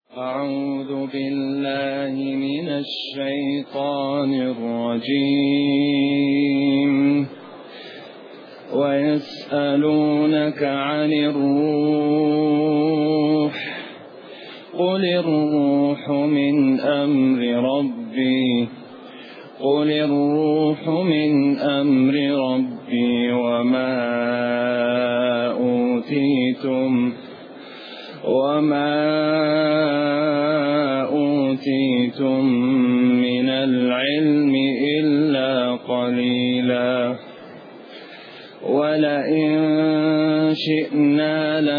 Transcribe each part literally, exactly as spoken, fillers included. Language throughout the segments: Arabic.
أعوذ بالله من الشيطان الرجيم. ويسألونك عن الروح قل الروح من أمر ربي قل الروح من أمر ربي وما أوتيتم وما أوتيتم من العلم إلا قليلا ولئن شئنا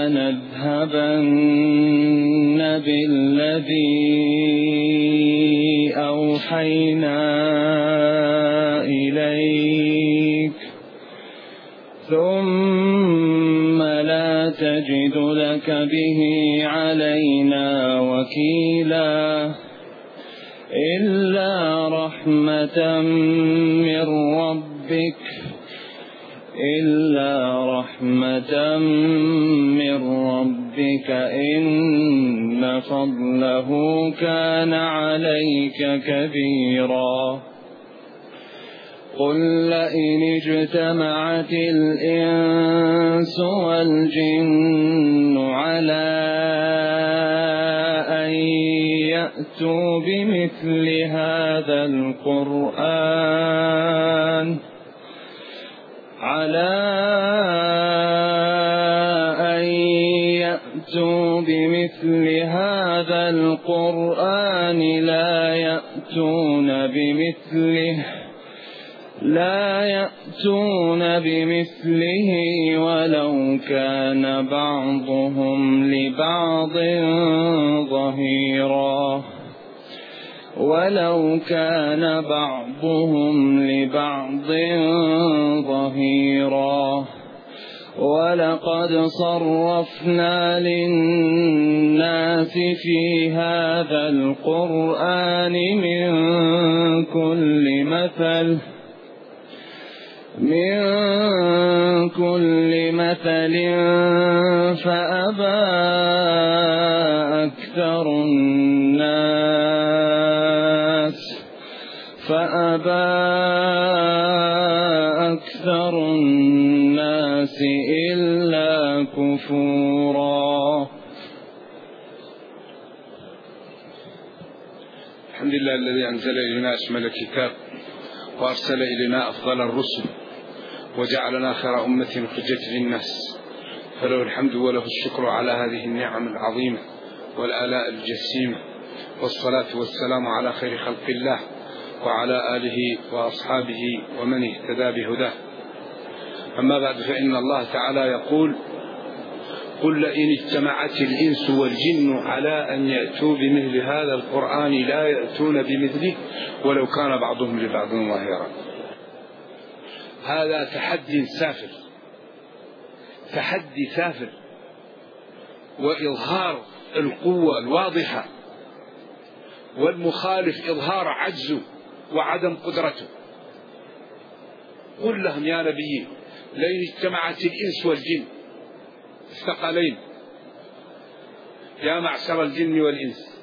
لنذهبن بالذي أوحينا إليك ثم لا تجد لك به علينا وكيلا إلا رحمة من ربك إلا رحمة من ربك إن فضله كان عليك كبيرا. قل لئن اجتمعت الإنس والجن على أن يأتوا بمثل هذا القرآن على أن يأتوا بمثل هذا القرآن لا يأتون بمثله لا يأتون بمثله ولو كان بعضهم لبعض ظهيرا ولو كان بعضهم لبعض ظهيرا ولقد صرفنا للناس في هذا القرآن من كل مثل من كل مثل فأبى أكثر الناس فأبى أكثر الناس إلا كفورا. الحمد لله الذي أنزل إلينا أشمل الكتاب وأرسل إلينا أفضل الرسل وجعلنا خير أمة أخرجت للناس، فله الحمد وله الشكر على هذه النعم العظيمة والآلاء الجسيمة، والصلاة والسلام على خير خلق الله وعلى آله وأصحابه ومن اهتدى بهداه. أما بعد، فإن الله تعالى يقول: قل لئن اجتمعت الإنس والجن على أن يأتوا بمثل هذا القرآن لا يأتون بمثله ولو كان بعضهم لبعض ظهيرا. هذا تحدي سافر تحدي سافر وإظهار القوة الواضحة، والمخالف إظهار عجزه وعدم قدرته. قل لهم يا نبي لئن اجتمعت الإنس والجن الثقلين يا معشر الجن والإنس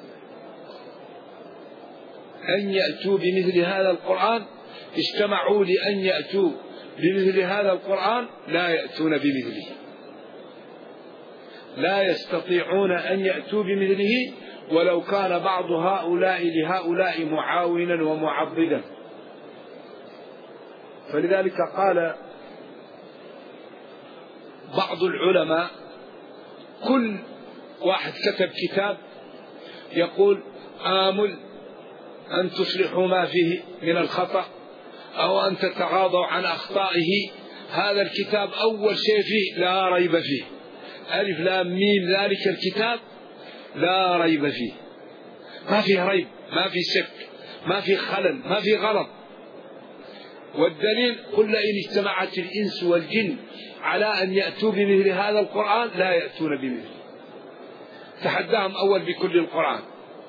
أن يأتوا بمثل هذا القرآن، اجتمعوا لأن يأتوا بمثل هذا القرآن لا يأتون بمثله، لا يستطيعون أن يأتوا بمثله ولو كان بعض هؤلاء لهؤلاء معاونا ومعضدا. فلذلك قال بعض العلماء: كل واحد كتب كتاب يقول آمل أن تصلحوا ما فيه من الخطأ أو أن تتغاضوا عن أخطائه، هذا الكتاب أول شيء فيه لا ريب فيه، ألف لام ميم ذلك الكتاب لا ريب فيه، ما فيه ريب، ما فيه شك، ما فيه خلل، ما فيه غلط. والدليل: قل لئن اجتمعت الإنس والجن على أن يأتوا بمثل هذا القرآن لا يأتون بمثله. تحداهم أول بكل القرآن،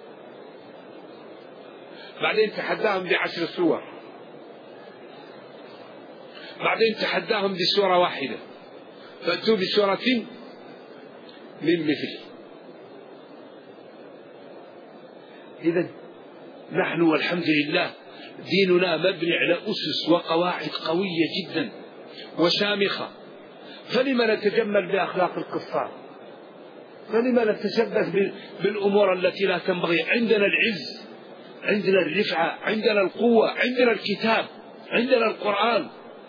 بعدين تحداهم بعشر سور، بعدين تحداهم بسورة واحدة، فأتوا بسورة من مثله. إذن نحن والحمد لله ديننا مبني على أسس وقواعد قوية جدا وشامخة، فلما نتجمل بأخلاق الكفار؟ فلما نتشبث بالأمور التي لا تنبغي؟ عندنا العز، عندنا الرفعة، عندنا القوة، عندنا الكتاب، عندنا القرآن.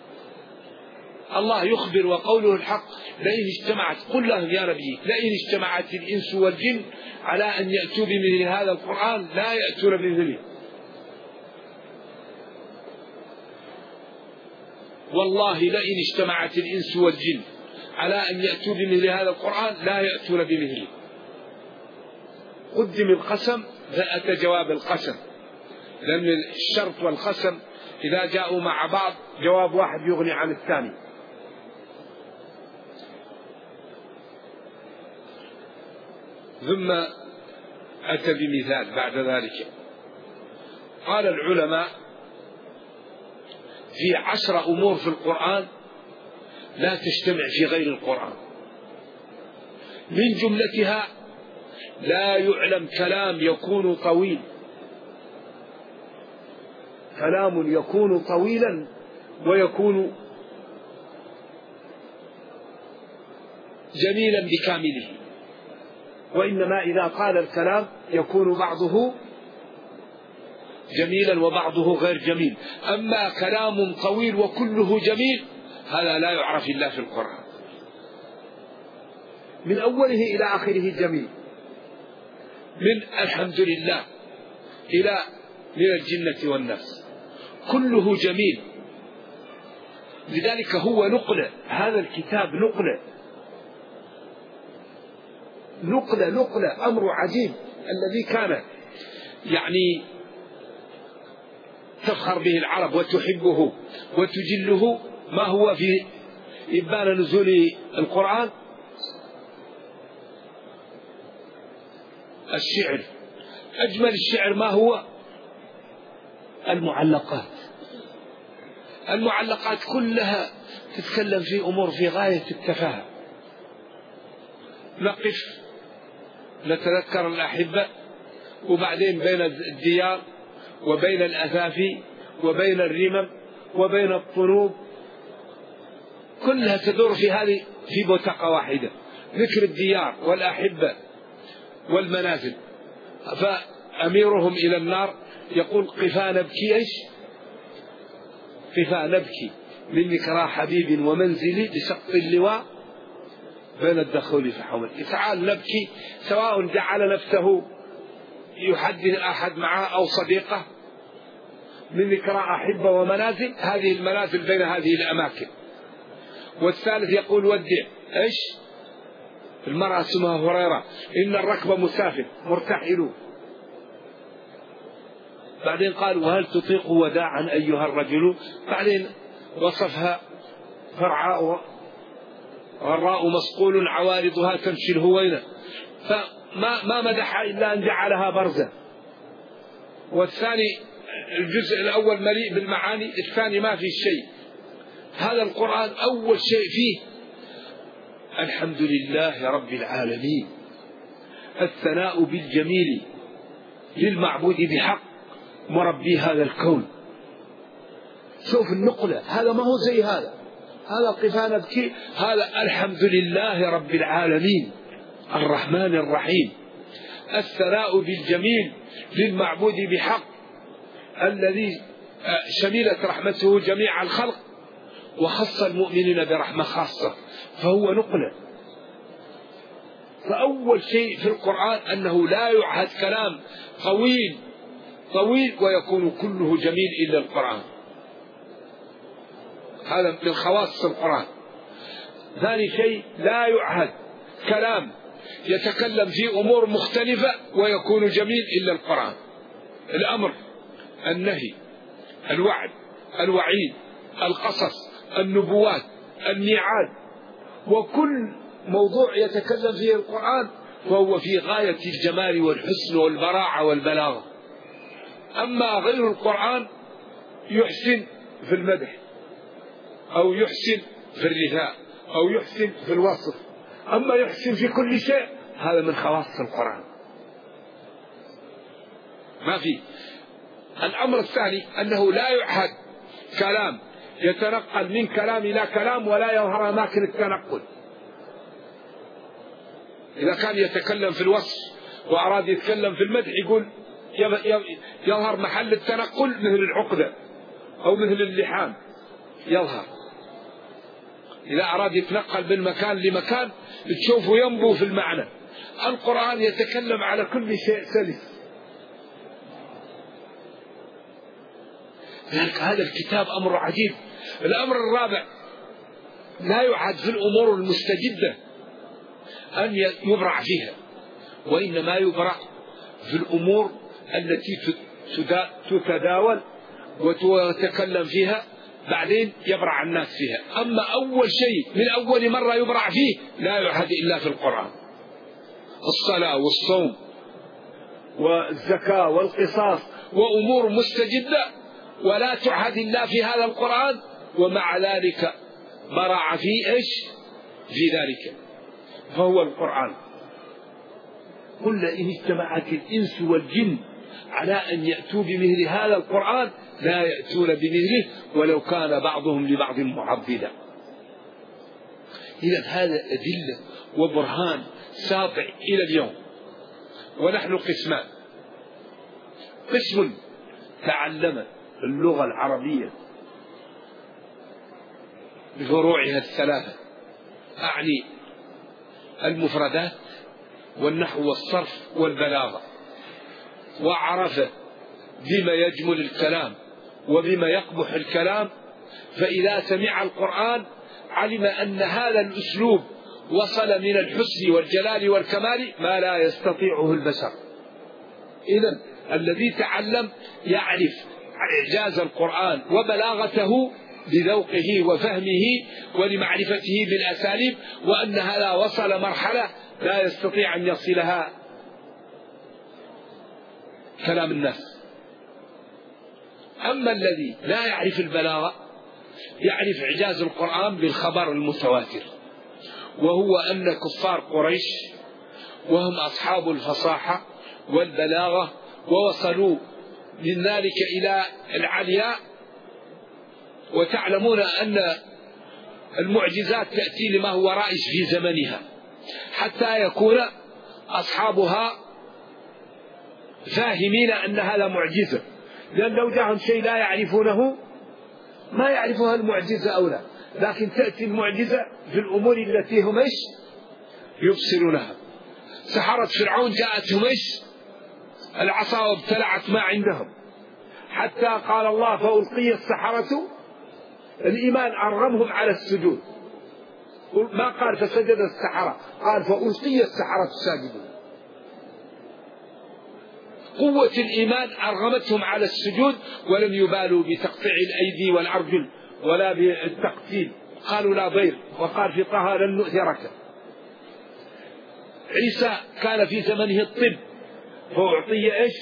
الله يخبر وقوله الحق: لئن اجتمعت، قل لهم يا نبي، لئن اجتمعت الإنس والجن على أن يأتوا بمثل هذا القرآن لا يأتون بمثله. والله لئن اجتمعت الإنس والجن على أن يأتوا بمثل هذا القرآن لا يأتون بمثله. قدم القسم فأتى جواب القسم، لأن الشرط والقسم إذا جاءوا مع بعض جواب واحد يغني عن الثاني. ثم أتى بمثال بعد ذلك. قال العلماء: في عشر أمور في القرآن لا تجتمع في غير القرآن. من جملتها: لا يعلم كلام يكون طويل، كلام يكون طويلا ويكون جميلا بكامله، وإنما إذا قال الكلام يكون بعضه جميلا وبعضه غير جميل. أما كلام طويل وكله جميل هذا لا يعرف إلا في القرآن، من أوله إلى آخره جميل، من الحمد لله إلى من الجنة والناس كله جميل. لذلك هو نقلة، هذا الكتاب نقلة نقلة نقلة أمر عجيب. الذي كان يعني تفخر به العرب وتحبه وتجله ما هو في إبان نزول القرآن؟ الشعر. أجمل الشعر ما هو؟ المعلقات. المعلقات كلها تتكلم في أمور في غاية التفاهة. نقف نتذكر الأحبة، وبعدين بين الديار وبين الأثافي وبين الرمم وبين الطنوب كلها تدور في هذه في بوتقة واحدة، ذكر الديار والأحبة والمنازل. فأميرهم إلى النار يقول: قفا نبكي إيش؟ قفا نبكي من ذكرى حبيب ومنزلي بسقط اللواء بين الدخول في حومل. تعال نبكي، سواء جعل نفسه يحدث أحد معه أو صديقه، من ذكرى أحبة ومنازل، هذه المنازل بين هذه الأماكن. والثالث يقول: ودع إيش؟ المرأة اسمها هريرة، إن الركب مسافر مرتحل. بعدين قال: وهل تطيق وداعا أيها الرجل؟ بعدين وصفها: فرعاء غراء مصقول عوارضها تمشي الهوينة. فما ما مدحها إلا أن جعلها برزة. والثاني الجزء الأول مليء بالمعاني، الثاني ما في شيء. هذا القرآن أول شيء فيه الحمد لله رب العالمين، الثناء بالجميل للمعبود بحق مربي هذا الكون. شوف النقلة، هذا ما هو زي هذا. هذا قفا نبكي، هذا الحمد لله رب العالمين الرحمن الرحيم، الثناء بالجميل للمعبود بحق الذي شملت رحمته جميع الخلق وخص المؤمنين برحمة خاصة، فهو نقلة. فأول شيء في القرآن أنه لا يعهد كلام طويل طويل ويكون كله جميل إلا القرآن، هذا من خواص القرآن. ثاني شيء لا يعهد كلام يتكلم في أمور مختلفة ويكون جميل إلا القرآن. الأمر، النهي، الوعد، الوعيد، القصص، النبوات، الميعاد، وكل موضوع يتكلم فيه القرآن فهو في غاية الجمال والحسن والبراعة والبلاغة. أما غير القرآن يحسن في المدح أو يحسن في الرثاء أو يحسن في الوصف، أما يحسن في كل شيء هذا من خواص القرآن. ما في. الأمر الثاني أنه لا يعهد كلام يتنقل من كلام إلى كلام ولا يظهر أماكن التنقل. إذا كان يتكلم في الوصف وأراد يتكلم في المدح يقول يظهر محل التنقل مثل العقدة أو مثل اللحام يظهر. إذا أراد يتنقل من مكان لمكان تشوفه ينبو في المعنى. القرآن يتكلم على كل شيء سلس. لذلك هذا الكتاب أمر عجيب. الأمر الرابع لا يعهد في الأمور المستجدة أن يبرع فيها، وإنما يبرع في الأمور التي تتداول وتتكلم فيها بعدين يبرع الناس فيها. أما أول شيء من أول مرة يبرع فيه لا يعهد إلا في القرآن. الصلاة والصوم والزكاة والقصاص وأمور مستجدة ولا تعهد إلا في هذا القرآن، ومع ذلك برع في إيش في ذلك، فهو القرآن. قل إن اجتمعت الإنس والجن على أن يأتوا بمثل هذا القرآن لا يأتون بمثله ولو كان بعضهم لبعض معضدا. إذا هذا أدلة وبرهان ساطع إلى اليوم. ونحن قسمان: قسم تعلم اللغة العربية بفروعها الثلاثة، أعني المفردات والنحو والصرف والبلاغة، وعرف بما يجمل الكلام وبما يقبح الكلام، فإذا سمع القرآن علم أن هذا الأسلوب وصل من الحسن والجلال والكمال ما لا يستطيعه البشر. إذن الذي تعلم يعرف إعجاز القرآن وبلاغته بذوقه وفهمه ولمعرفته بالأساليب، وأن هذا وصل مرحلة لا يستطيع أن يصلها كلام الناس. أما الذي لا يعرف البلاغة يعرف إعجاز القرآن بالخبر المتواتر، وهو أن كفار قريش وهم أصحاب الفصاحة والبلاغة ووصلوا من ذلك إلى العلياء، وتعلمون أن المعجزات تأتي لما هو رائج في زمنها حتى يكون أصحابها فاهمين أن هذا معجزة، لأن لو جاءهم شيء لا يعرفونه ما يعرفها المعجزة أو لا، لكن تأتي المعجزة في الأمور التي هم إيش يبصرونها. سحرة فرعون جاءتهم إيش العصا وابتلعت ما عندهم، حتى قال الله فألقي السحرة، الإيمان أرغمهم على السجود، ما قال فسجد السحرة، قال فألقي السحرة ساجدون. قوة الإيمان أرغمتهم على السجود ولم يبالوا بتقطيع الأيدي والأرجل ولا بالتقتيل، قالوا لا ضير، وقال في طه لن نؤثرك. عيسى كان في زمنه الطب فأعطي إيش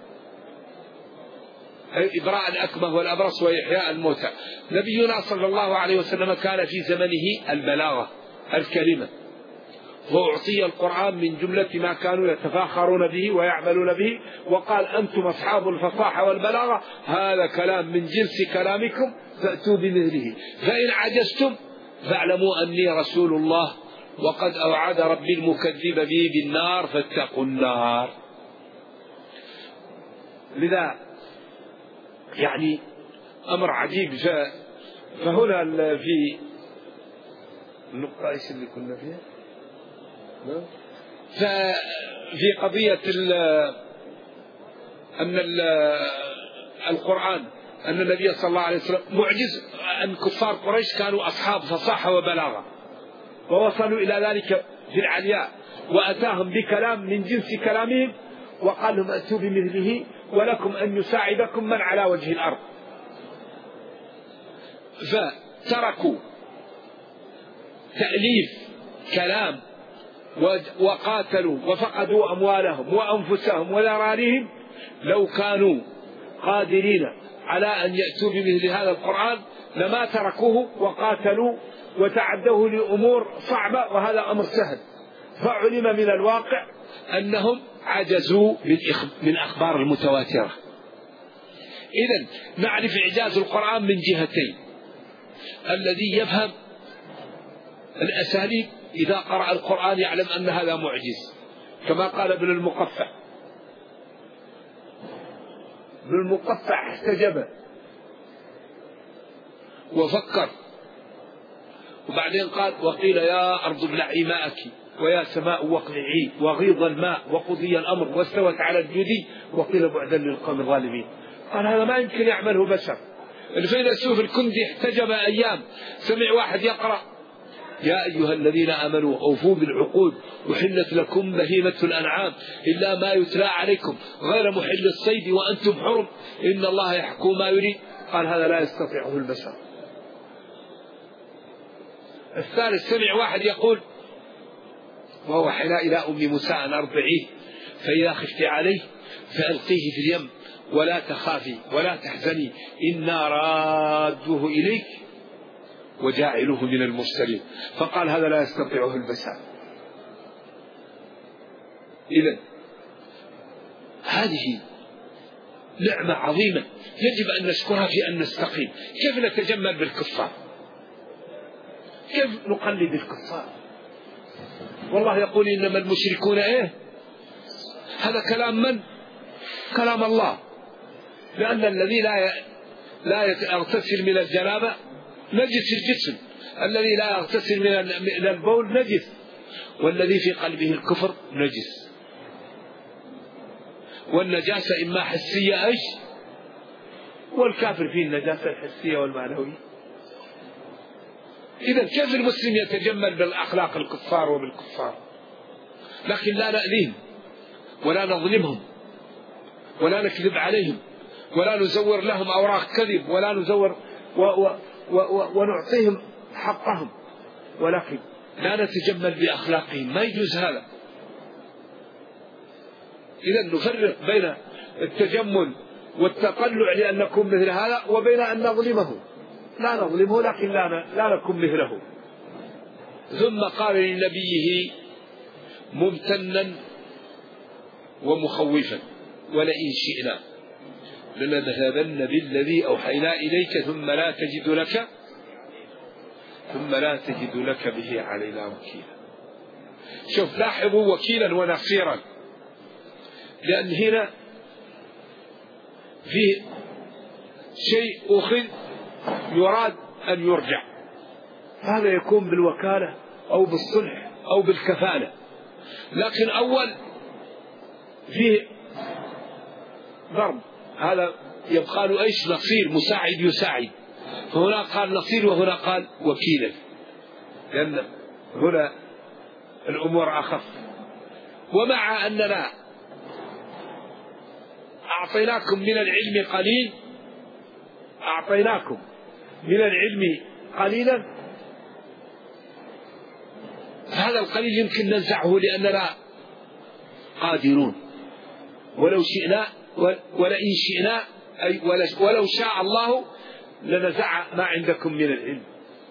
إبراء الأكمه والأبرص وإحياء الموتى. نبينا صلى الله عليه وسلم كان في زمنه البلاغة الكلمة، فأعطي القرآن من جملة ما كانوا يتفاخرون به ويعملون به، وقال أنتم أصحاب الفصاحة والبلاغة، هذا كلام من جنس كلامكم فأتوا بمثله، فإن عجزتم فاعلموا أني رسول الله وقد أوعد ربي المكذب بي بالنار فاتقوا النار. لذا يعني أمر عجيب. فهنا في النقطة إيش اللي كنا فيها؟ ففي قضية ال أن ال القرآن أن النبي صلى الله عليه وسلم معجز، أن كفار قريش كانوا أصحاب فصاحة وبلاغة ووصلوا إلى ذلك في العلياء، وأتاهم بكلام من جنس كلامهم وقال لهم أتوا بمثله ولكم أن يساعدكم من على وجه الأرض. فتركوا تأليف كلام وقاتلوا وفقدوا أموالهم وأنفسهم وذراريهم. لو كانوا قادرين على أن يأتوا بمثل هذا القرآن لما تركوه وقاتلوا وتعدوه لأمور صعبة، وهذا أمر سهل. فعلم من الواقع أنهم عجزوا من أخبار المتواترة. إذن نعرف إعجاز القرآن من جهتين: الذي يفهم الأساليب إذا قرأ القرآن يعلم أن هذا معجز، كما قال ابن المقفع. ابن المقفع احتجب وفكر، وبعدين قال: وقيل يا أرض ابلعي ماءك ويا سماء واقلعي، وغيض الماء وقضي الأمر واستوت على الجودي، وقيل بعدا للقوم الظالمين. قال: هذا ما يمكن يعمله بشر. الفيلسوف الكندي احتجب أيام، سمع واحد يقرأ: يا أيها الذين آمنوا أوفوا بالعقود أحلت لكم بهيمة الأنعام إلا ما يتلى عليكم غير محل الصيد وأنتم حرم إن الله يحكم ما يريد. قال: هذا لا يستطيعه البشر. الثالث سمع واحد يقول وهو حلا إلى أم موسى أن أرضعيه فإذا خفت عليه فألقيه في اليم ولا تخافي ولا تحزني إنا رادوه إليك وجاعلوه من المرسلين. فقال: هذا لا يستطيعه البشر. إذن هذه نعمة عظيمة يجب أن نشكرها في أن نستقيم. كيف نتجمل بالكفار؟ كيف نقلد الكفار؟ والله يقول: إنما المشركون إيه؟ هذا كلام من؟ كلام الله. لأن الذي لا لا يغتسل من الجنابة نجس الجسم، الذي لا يغتسل من البول نجس، والذي في قلبه الكفر نجس. والنجاسة إما حسية إيش؟ والكافر فيه النجاسة الحسية والمعنوية. إذا كيف المسلم يتجمل بالأخلاق الكفار وبالكفار؟ لكن لا نأذيهم ولا نظلمهم ولا نكذب عليهم ولا نزور لهم أوراق كذب ولا نزور و و و ونعطيهم حقهم، ولكن لا نتجمل بأخلاقهم، ما يجوز هذا. إذا نفرق بين التجمل والتطلع لأن نكون مثل هذا وبين أن نظلمه. لا نظلمه لكن لا لا نكون مثله. ثم قال لنبيه ممتنا ومخوفا: ولئن شئنا لنذهبن بالذي أوحينا إليك ثم لا تجد لك ثم لا تجد لك به علينا وكيلا. شوف، لاحظوا وكيلا ونصيرا، لأن هنا في شيء أخذ يراد أن يرجع، هذا يكون بالوكالة أو بالصلح أو بالكفالة. لكن أول فيه ضرب، هذا يبقى له إيش؟ نصير، مساعد يساعد. فهنا قال نصير وهنا قال وكيلا، لأن هنا الأمور أخف. ومع أننا أعطيناكم من العلم قليل أعطيناكم من العلم قليلا، هذا القليل يمكن ننزعه لأننا قادرون. ولو شئنا ولئن شئنا أي ولو شاء الله لنزع ما عندكم من العلم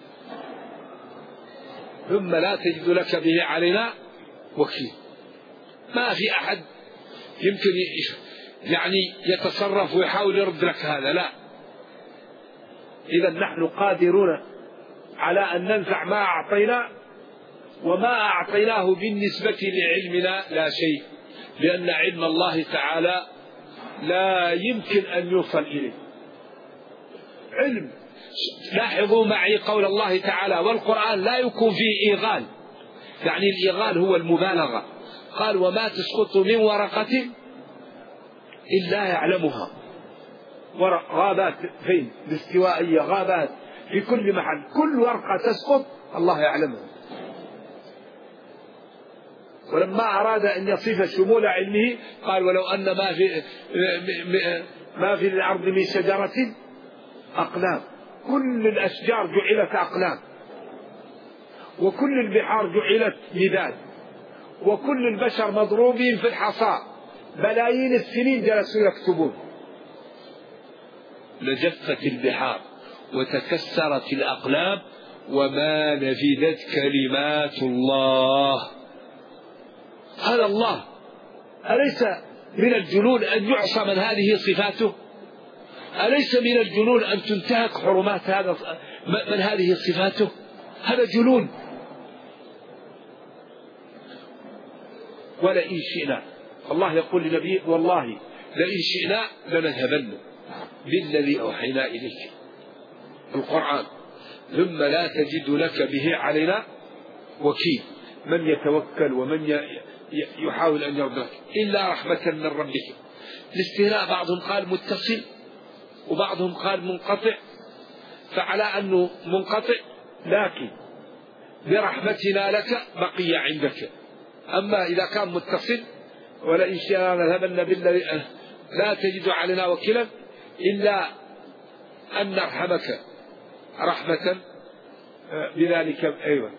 ثم لا تجد لك به علينا وكيل. ما في أحد يمكن يعني يتصرف ويحاول يرد لك هذا، لا. إذا نحن قادرون على أن ننزع ما أعطينا، وما أعطيناه بالنسبة لعلمنا لا شيء، لأن علم الله تعالى لا يمكن أن يوصل إليه. علم، لاحظوا معي قول الله تعالى: والقرآن لا يكون فيه إيغال، يعني الإيغال هو المبالغة. قال: وما تسقط من ورقة إلا يعلمها. ورق غابات فين؟ الاستوائية، غابات في كل محل، كل ورقة تسقط الله يعلمها. ولما أراد أن يصف شمول علمه قال: ولو أن ما في ما في الأرض من شجرة أقلام، كل الأشجار جعلت أقلام، وكل البحار جعلت مداد، وكل البشر مضروبين في الحصى، بلايين السنين جلسوا يكتبون. لجفت البحار وتكسرت الأقلام وما نفذت كلمات الله. هذا الله أليس من الجنون أن يعصى من هذه صفاته؟ أليس من الجنون أن تنتهك حرمات هذا من هذه صفاته؟ هذا جنون. ولئن شئنا، الله يقول لنبيه والله لئن شئنا لنذهبن بالذي أوحينا إليك القرآن ثم لا تجد لك به علينا وكيل. من يتوكل ومن يحاول أن يرضاك إلا رحمة من ربك. الاستثناء بعضهم قال متصل وبعضهم قال منقطع، فعلى أنه منقطع لكن برحمتنا لك بقي عندك. أما إذا كان متصل ولئن شئنا لنذهبن بالذي لا تجد علينا وكيلا إلا أن نرحمك رحمة بذلك. أيوة.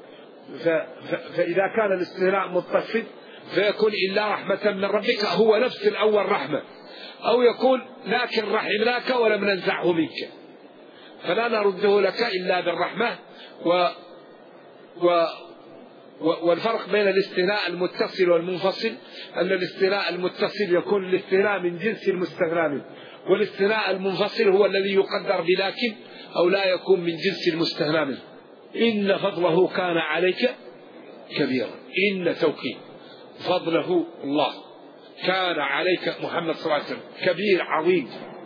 فإذا كان الاستثناء متصل فيكون إلا رحمة من ربك هو نفس الأول رحمة، أو يقول لكن رحمناك ولم ننزعه منك، فلا نرده لك إلا بالرحمة. و و والفرق بين الاستثناء المتصل والمنفصل أن الاستثناء المتصل يكون الاستثناء من جنس المستثنى منه، والاستثناء المنفصل هو الذي يقدر بلكن أو لا يكون من جنس المستثنى منه. إن فضله كان عليك كبيرا. إن توكيد فضله الله كان عليك محمد صلى الله عليه وسلم كبير عظيم،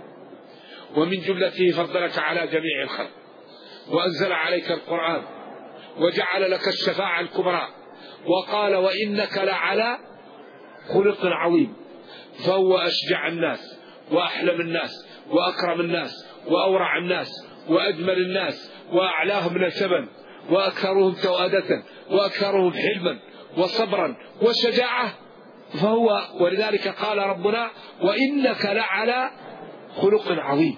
ومن جملته فضلك على جميع الخلق وأنزل عليك القرآن وجعل لك الشفاعة الكبرى، وقال وإنك لعلى خلق عظيم. فهو أشجع الناس وأحلم الناس وأكرم الناس وأورع الناس وأجمل الناس وأعلاهم نسبا وأكثرهم توأدة وأكثرهم حلما وصبرا وشجاعة. فهو ولذلك قال ربنا وإنك لعلى خلق عظيم.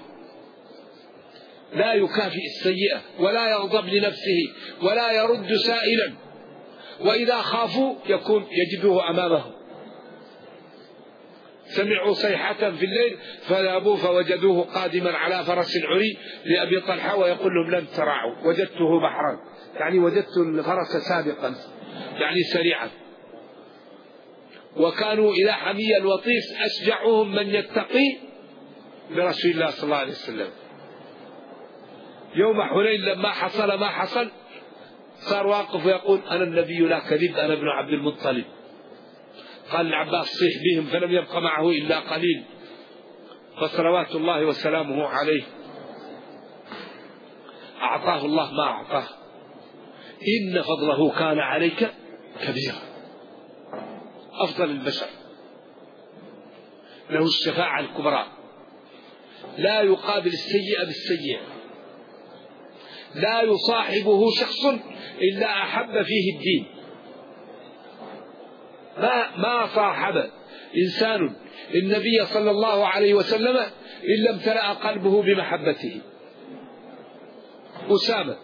لا يكافئ السيئة ولا يغضب لنفسه ولا يرد سائلا، وإذا خافوا يكون يجدوه أمامهم. سمعوا صيحة في الليل فذهبوا فوجدوه قادما على فرس عري لأبي طلحة ويقول لهم لن ترعوا وجدته بحرا، يعني وجدت الفرس سابقا يعني سريعا. وكانوا إلى حمي الوطيس أشجعهم من يتقي برسول الله صلى الله عليه وسلم. يوم حنين لما حصل ما حصل صار واقف ويقول أنا النبي لا كذب أنا ابن عبد المطلب. قال العباس صيح بهم فلم يبق معه إلا قليل، فصلوات الله وسلامه عليه أعطاه الله ما أعطاه. إن فضله كان عليك كبيرا. أفضل البشر له الشفاعة الكبرى، لا يقابل السيئة بالسيئة، لا يصاحبه شخص إلا أحب فيه الدين. ما ما صاحب إنسان النبي صلى الله عليه وسلم إلا امتلأ قلبه بمحبته. أسامة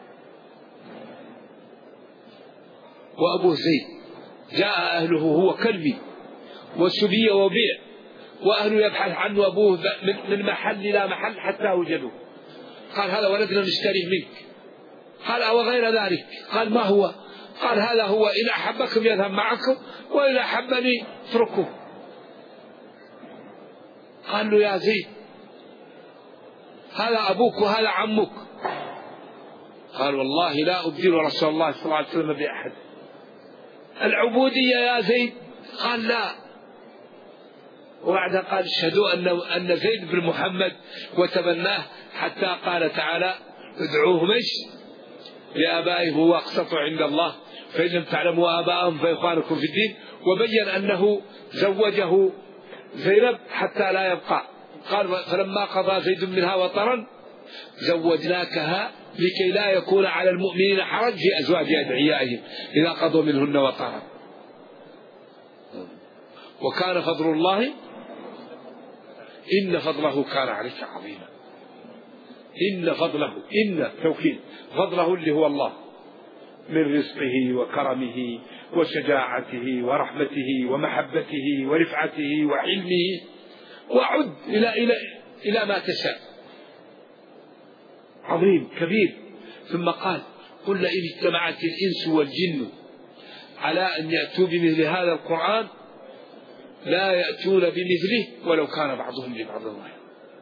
وأبو زيد جاء أهله هو كلبي وسبي وبيع، وأهله يبحث عنه أبوه من محل إلى محل حتى وجدوه. قال هذا ولدنا نشتريه منك. قال أو غير ذلك؟ قال ما هو؟ قال هذا هو إن أحبكم يذهب معكم وإن أحبني اتركه. قال له يا زيد هذا أبوك وهذا عمك. قال والله لا أبدل رسول الله صلى الله عليه وسلم بأحد. العبودية يا زيد؟ قال لا. وبعدها قال اشهدوا أن أن زيد بن محمد وتبناه، حتى قال تعالى ادعوهم ايش لآبائهم هو أقسط عند الله فإن لم تعلموا آباءهم فإخوانكم في الدين. وبين أنه زوجه زينب حتى لا يبقى. قال فلما قضى زيد منها وطرا زوجناكها لكي لا يكون على المؤمنين حرج في أزواج أدعيائهم إذا قضوا منهن وطرا. وكان فضل الله إن فضله كان عليك عظيما. إن فضله إن توكيد فضله اللي هو الله من رزقه وكرمه وشجاعته ورحمته ومحبته ورفعته وعلمه، وعد إلى إلى إلى ما تشاء عظيم كبير. ثم قال قل إن اجتمعت الإنس والجن على أن يأتوا بمثل هذا القرآن لا يأتون بمثله ولو كان بعضهم لبعض ظهيرا.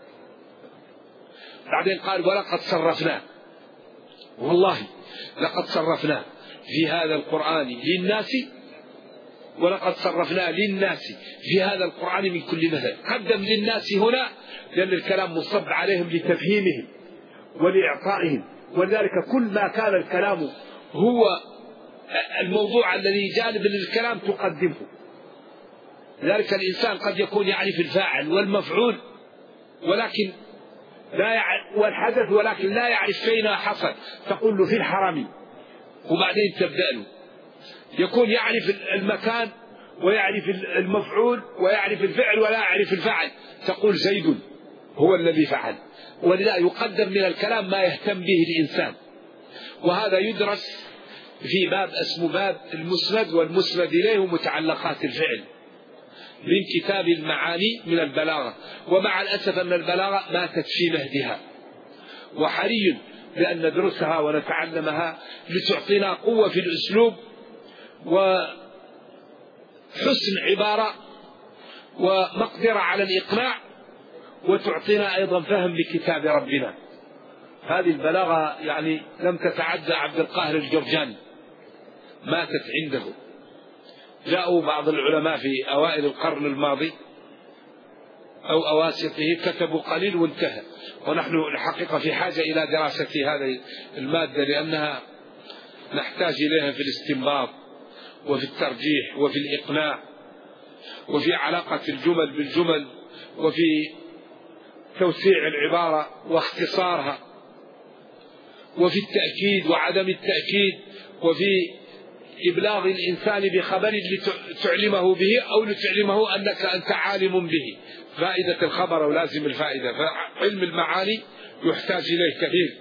بعدين قال ولقد صرفنا، والله لقد صرفنا في هذا القرآن للناس، ولقد صرفنا للناس في هذا القرآن من كل مثل. قدم للناس هنا لأن الكلام مصب عليهم لتفهيمهم ولإعطائهم، ولذلك كل ما كان الكلام هو الموضوع الذي جانب للكلام تقدمه. لذلك الإنسان قد يكون يعرف الفاعل والمفعول ولكن لا يعرف والحدث ولكن لا يعرف فين حصل، تقول له في الحرم وبعدين تبدأ له. يكون يعرف المكان ويعرف المفعول ويعرف الفعل ولا يعرف الفاعل، تقول زيد هو الذي فعل. ولذا يقدم من الكلام ما يهتم به الإنسان. وهذا يدرس في باب اسمه باب المسند والمسند إليه ومتعلقات الفعل من كتاب المعاني من البلاغة. ومع الأسف أن البلاغة ماتت في مهدها، وحري بأن ندرسها ونتعلمها لتعطينا قوة في الأسلوب وحسن عبارة ومقدرة على الإقناع، وتعطينا أيضا فهم لكتاب ربنا. هذه البلاغة يعني لم تتعدى عبد القاهر الجرجاني، ماتت عنده. جاءوا بعض العلماء في أوائل القرن الماضي أو أواسطه كتبوا قليل وانتهى، ونحن الحقيقة في حاجة إلى دراسة هذه المادة لأنها نحتاج إليها في الاستنباط وفي الترجيح وفي الإقناع وفي علاقة الجمل بالجمل وفي توسيع العبارة واختصارها وفي التأكيد وعدم التأكيد وفي إبلاغ الإنسان بخبر لتعلمه به أو لتعلمه أنك أنت عالم به. فائدة الخبر ولازم الفائدة، فعلم المعاني يحتاج إليه كثير.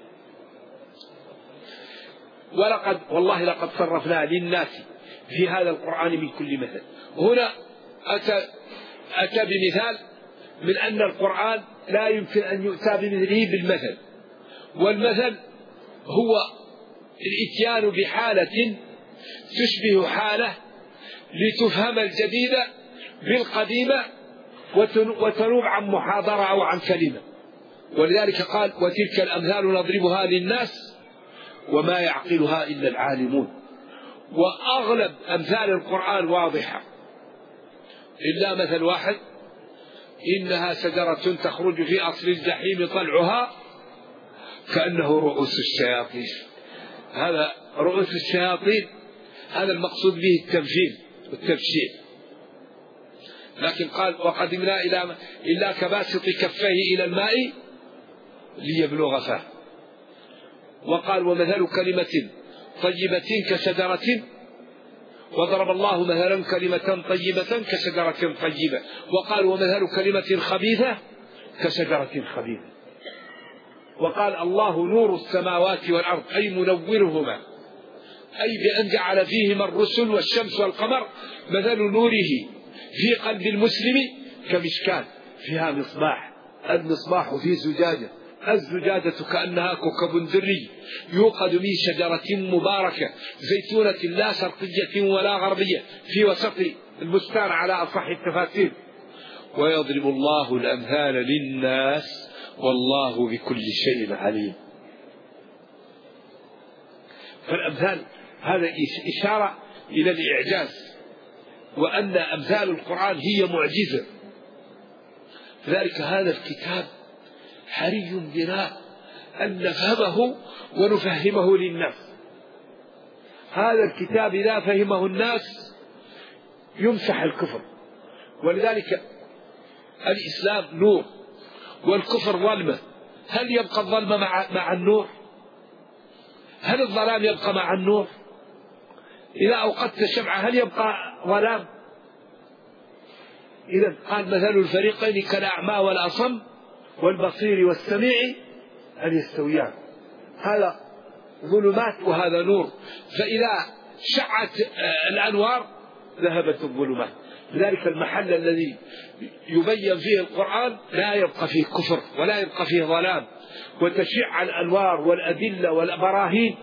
ولقد والله لقد صرفنا للناس في هذا القرآن من كل مثل. هنا أتى, أتى بمثال من أن القرآن لا يمكن أن يؤتى بمثله بالمثل، والمثل هو الإتيان بحالة تشبه حالة لتفهم الجديدة بالقديمة وتنوب عن محاضرة أو عن كلمة. ولذلك قال وتلك الأمثال نضربها للناس وما يعقلها إلا العالمون. وأغلب أمثال القرآن واضحة إلا مثل واحد، إنها شجرة تخرج في أصل الجحيم طلعها كأنه رؤوس الشياطين. هذا رؤوس الشياطين هذا المقصود به التمثيل والتبشير. لكن قال وقدمنا إلى إلا كباسط كفيه إلى الماء ليبلغ فاه. وقال ومثل كلمة طيبة كشجرة، وضرب الله مثلا كلمة طيبة كشجرة طيبة. وقال ومثل كلمة خبيثة كشجرة خبيثة. وقال الله نور السماوات والأرض أي منورهما، أي بأن جعل فيهما الرسل والشمس والقمر. مثل نوره في قلب المسلم كمشكاة فيها مصباح، المصباح في زجاجة، الزجاجة كأنها كوكب دري يوقد من شجرة مباركة زيتونة لا شرقية ولا غربية في وسط البستان على أصح التفاسير. ويضرب الله الأمثال للناس والله بكل شيء عليم. فالأمثال هذا إشارة إلى الإعجاز، وأن أمثال القرآن هي معجزة. لذلك هذا الكتاب حري بنا أن نفهمه ونفهمه للناس. هذا الكتاب إذا فهمه الناس يمسح الكفر. ولذلك الإسلام نور والكفر ظلمة. هل يبقى الظلمة مع, مع النور؟ هل الظلام يبقى مع النور؟ إذا أوقدت شمعة هل يبقى ظلام؟ إذا قال مثل الفريقين كالأعمى والأصم والبصير والسميع هل يستويان؟ هذا ظلمات وهذا نور، فإذا شعت الأنوار ذهبت الظلمات. لذلك المحل الذي يبين فيه القرآن لا يبقى فيه كفر ولا يبقى فيه ظلام، وتشع الأنوار والأدلة والبراهين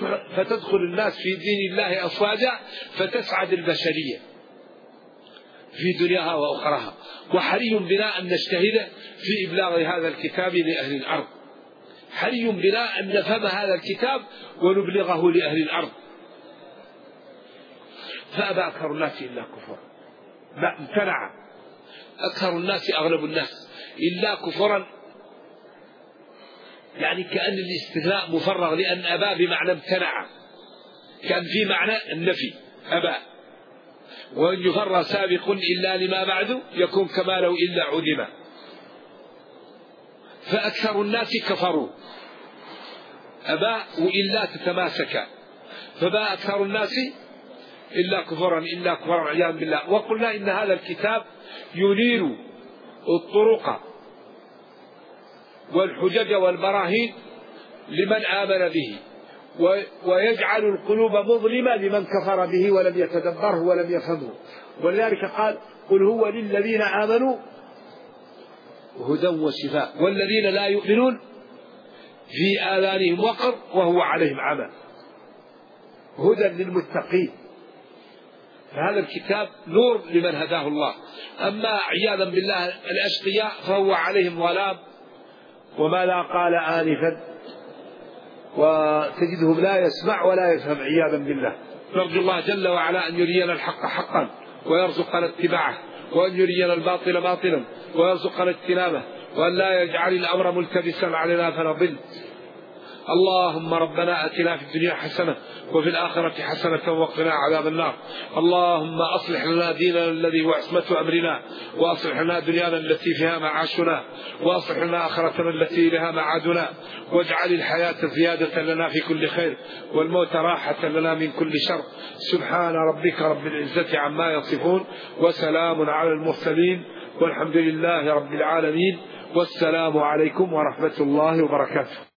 فتدخل الناس في دين الله أفواجا فتسعد البشرية. في دنياها وأخراها. وحري بنا أن نجتهد في إبلاغ هذا الكتاب لأهل الأرض، حري بنا أن نفهم هذا الكتاب ونبلغه لأهل الأرض. فأبى أكثر الناس إلا كفرا، ما امتنع أكثر الناس أغلب الناس إلا كفرا، يعني كأن الاستثناء مفرغ، لأن أبى بمعنى امتنع، كان في معنى النفي أبى، وإن يفر سابق إلا لما بعد يكون كما لو إلا عدم. فأكثر الناس كفروا، أبى وإلا تتماسكا، فباء أكثر الناس إلا كفرا إلا كفرا عياذا بالله. وقلنا إن هذا الكتاب ينير الطرق والحجج والبراهين لمن آمن به، ويجعل القلوب مظلمة لمن كفر به ولم يتدبره ولم يفهمه. ولذلك قال قل هو للذين آمنوا هدى وشفاء والذين لا يؤمنون في آذانهم وقر وهو عليهم عمى، هدى للمتقين. فهذا الكتاب نور لمن هداه الله. أما عياذا بالله الأشقياء فهو عليهم ظلام. وماذا قال آنفا وتجدهم لا يسمع ولا يفهم عياذا بالله. نرجو الله جل وعلا أن يرينا الحق حقا ويرزقنا اتباعه، وأن يرينا الباطل باطلا ويرزقنا اجتنابه، وأن لا يجعل الأمر ملتبسا علينا فنضل. اللهم ربنا آتنا في الدنيا حسنة وفي الآخرة حسنة وقنا عذاب النار. اللهم أصلح لنا ديننا الذي هو عصمة أمرنا، وأصلح لنا دنيانا التي فيها معاشنا، وأصلح لنا آخرتنا التي لها معادنا، واجعل الحياة زيادة لنا في كل خير والموت راحة لنا من كل شر. سبحان ربك رب العزة عما يصفون، وسلام على المرسلين، والحمد لله رب العالمين، والسلام عليكم ورحمة الله وبركاته.